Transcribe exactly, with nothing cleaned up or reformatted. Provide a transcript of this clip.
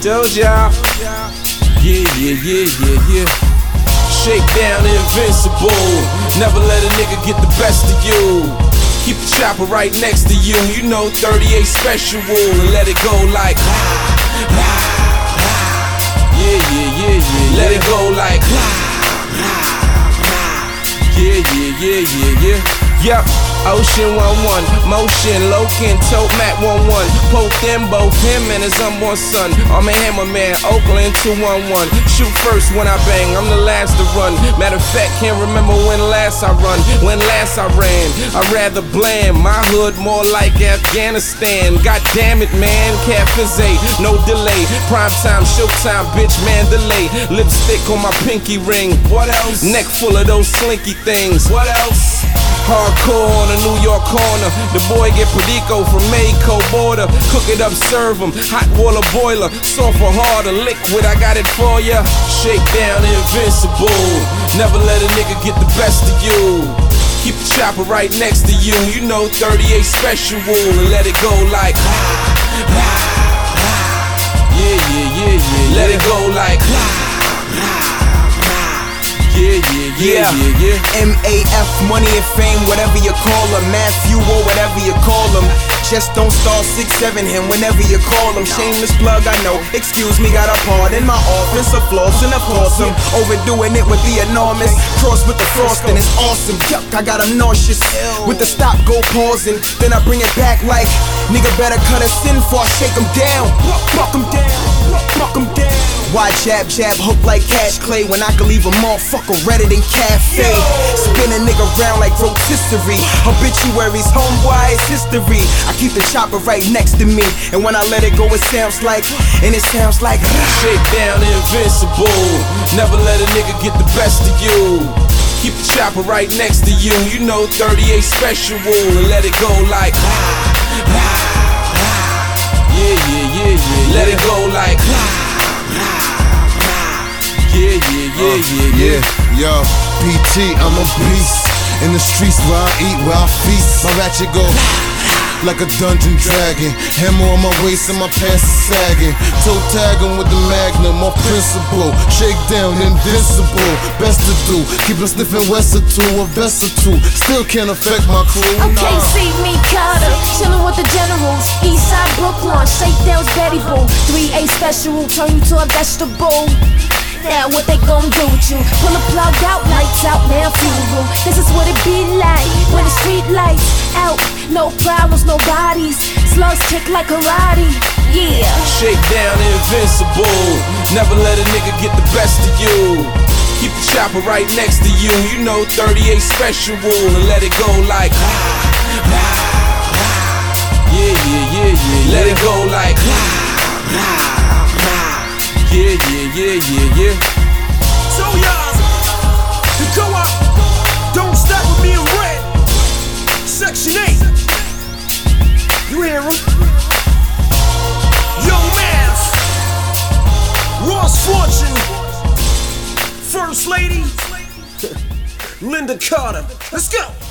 told y'all. Yeah, yeah, yeah, yeah, yeah. Shake down invincible. Never let a nigga get the best of you. Keep the chopper right next to you. You know thirty-eight special. And let it go like yeah, yeah, yeah, yeah. Let it go like yeah, yeah, yeah, yeah, yeah. Yup, Ocean one one, motion, Loken, Tote Mac one one. Poke them both, him and his unborn son. I'm a hammerman, Oakland two one one. Shoot first when I bang, I'm the last to run. Matter of fact, can't remember when last I run, when last I ran. I'd rather blame my hood more like Afghanistan. God damn it, man, Cafe, no delay. Prime time, showtime, bitch, Mandalay. Lipstick on my pinky ring. What else? Neck full of those slinky things. What else? Hardcore on a New York corner. The boy get Perico from Mexico border. Cook it up, serve him. Hot water boiler. Soft or hard or liquid, I got it for ya. Shake down invincible. Never let a nigga get the best of you. Keep the chopper right next to you. You know thirty-eight special. And let it go like yeah, yeah, yeah, yeah. Let it go like yeah, yeah, yeah, yeah, yeah. M A F, money and fame, whatever you call them. Matthew or whatever you call them. Just don't star six seven him whenever you call him. Shameless plug, I know. Excuse me, got a part in my office. A floss and a foursome. Overdoing it with the enormous. Cross with the frosting, it's awesome. Yuck, I got him nauseous. With the stop, go pausing. Then I bring it back like nigga better cut us in before I shake him down. Buck him down, buck him down. Why jab, jab, hook like cash clay when I can leave a motherfucker redder than cafe. Spin a nigga round like rotisserie. Obituaries, homeboy, it's history. I keep the chopper right next to me, and when I let it go, it sounds like, and it sounds like shake down invincible. Never let a nigga get the best of you. Keep the chopper right next to you. You know thirty-eight special. And let it go like yeah, yeah, yeah, yeah. Let it go like yeah, yeah, yeah, yeah, yeah. Yo, P T, I'm a beast. In the streets where I eat, where I feast. My ratchet go like a dungeon dragon. Hammer on my waist and my pants is sagging. Toe tagging with the magnum, my principle. Shake down, invincible. Best to do, keep a sniffing west or two, a vest or two. Still can't affect my crew. Okay, see me Carter, chillin' with the generals. Eastside Brooklyn, shakedowns Betty Boo. three A special, turn you to a vegetable. Now what they gon' do with you? Pull a plug out, lights out, now funeral. This is what it be like when the street lights out. No problems, no bodies. Slugs kick like karate. Yeah. Shake down invincible. Never let a nigga get the best of you. Keep the chopper right next to you. You know thirty-eight special. And let it go like yeah, yeah, yeah, yeah. Let it go like yeah, yeah, yeah, yeah, yeah. So y'all, to go up, don't stop with me in red. Section eight, you hear him? Young Math, Ross Fortune, First Lady, Linda Carter. Let's go.